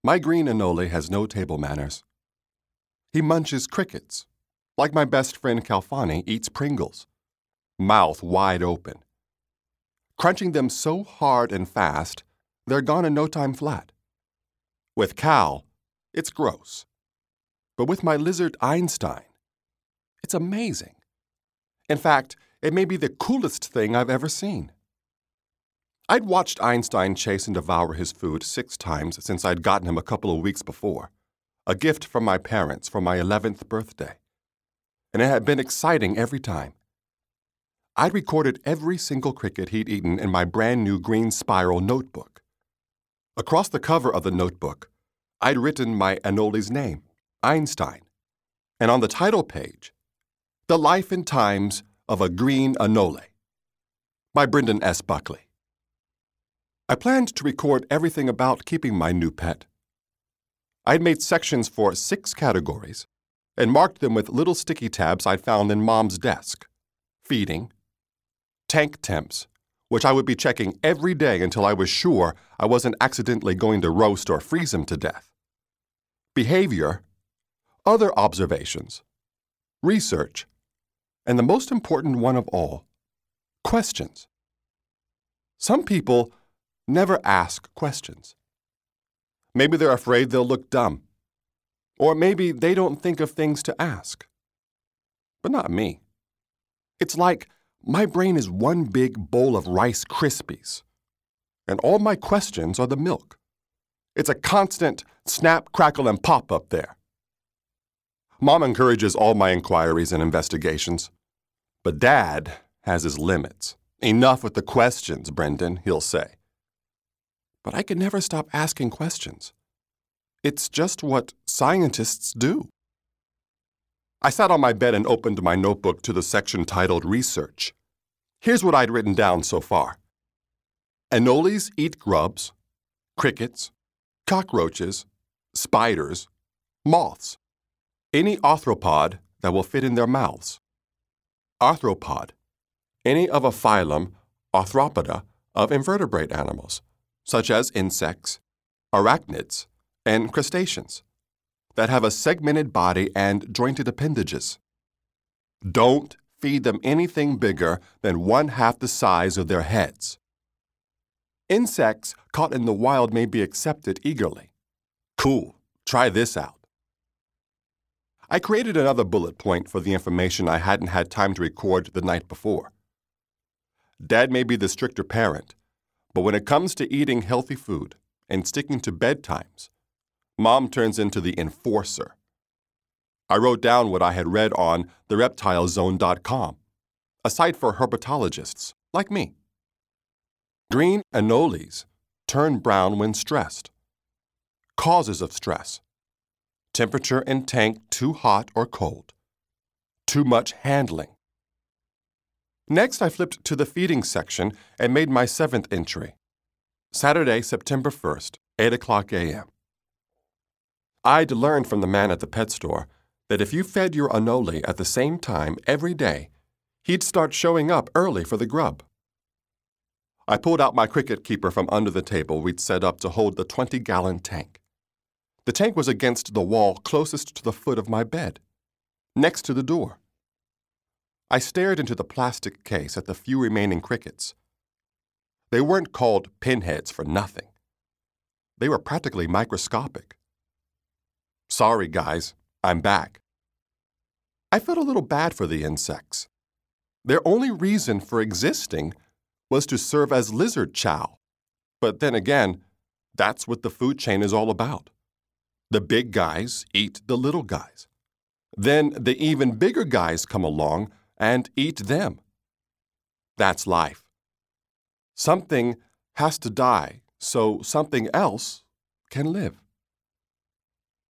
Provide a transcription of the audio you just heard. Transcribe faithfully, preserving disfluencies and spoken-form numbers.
My green Anole has no table manners. He munches crickets, like my best friend Calfani eats Pringles, mouth wide open, crunching them so hard and fast, they're gone in no time flat. With Cal, it's gross. But with my lizard Einstein, it's amazing. In fact, it may be the coolest thing I've ever seen. I'd watched Einstein chase and devour his food six times since I'd gotten him a couple of weeks before, a gift from my parents for my eleventh birthday. And it had been exciting every time. I'd recorded every single cricket he'd eaten in my brand new green spiral notebook. Across the cover of the notebook, I'd written my Anole's name, Einstein, and on the title page, The Life and Times of a Green Anole, by Brendan S. Buckley. I planned to record everything about keeping my new pet. I'd made sections for six categories and marked them with little sticky tabs I'd found in Mom's desk. Feeding, tank temps, which I would be checking every day until I was sure I wasn't accidentally going to roast or freeze him to death. Behavior, other observations, research, and the most important one of all, questions. Some people never ask questions. Maybe they're afraid they'll look dumb. Or maybe they don't think of things to ask. But not me. It's like my brain is one big bowl of Rice Krispies, and all my questions are the milk. It's a constant snap, crackle, and pop up there. Mom encourages all my inquiries and investigations, but Dad has his limits. Enough with the questions, Brendan, he'll say. But I can never stop asking questions. It's just what scientists do. I sat on my bed and opened my notebook to the section titled Research. Here's what I'd written down so far. Anoles eat grubs, crickets, cockroaches, spiders, moths, any arthropod that will fit in their mouths. Arthropod, any of a phylum, Arthropoda, of invertebrate animals, such as insects, arachnids, and crustaceans, that have a segmented body and jointed appendages. Don't feed them anything bigger than one half the size of their heads. Insects caught in the wild may be accepted eagerly. Cool, try this out. I created another bullet point for the information I hadn't had time to record the night before. Dad may be the stricter parent, but when it comes to eating healthy food and sticking to bedtimes, Mom turns into the enforcer. I wrote down what I had read on the reptile zone dot com, a site for herpetologists like me. Green anoles turn brown when stressed. Causes of stress: temperature in tank too hot or cold, too much handling. Next, I flipped to the feeding section and made my seventh entry. Saturday, September first, eight o'clock a.m. I'd learned from the man at the pet store that if you fed your Anole at the same time every day, he'd start showing up early for the grub. I pulled out my cricket keeper from under the table we'd set up to hold the twenty-gallon tank. The tank was against the wall closest to the foot of my bed, next to the door. I stared into the plastic case at the few remaining crickets. They weren't called pinheads for nothing. They were practically microscopic. Sorry, guys, I'm back. I felt a little bad for the insects. Their only reason for existing was to serve as lizard chow. But then again, that's what the food chain is all about. The big guys eat the little guys. Then the even bigger guys come along and eat them. That's life. Something has to die so something else can live.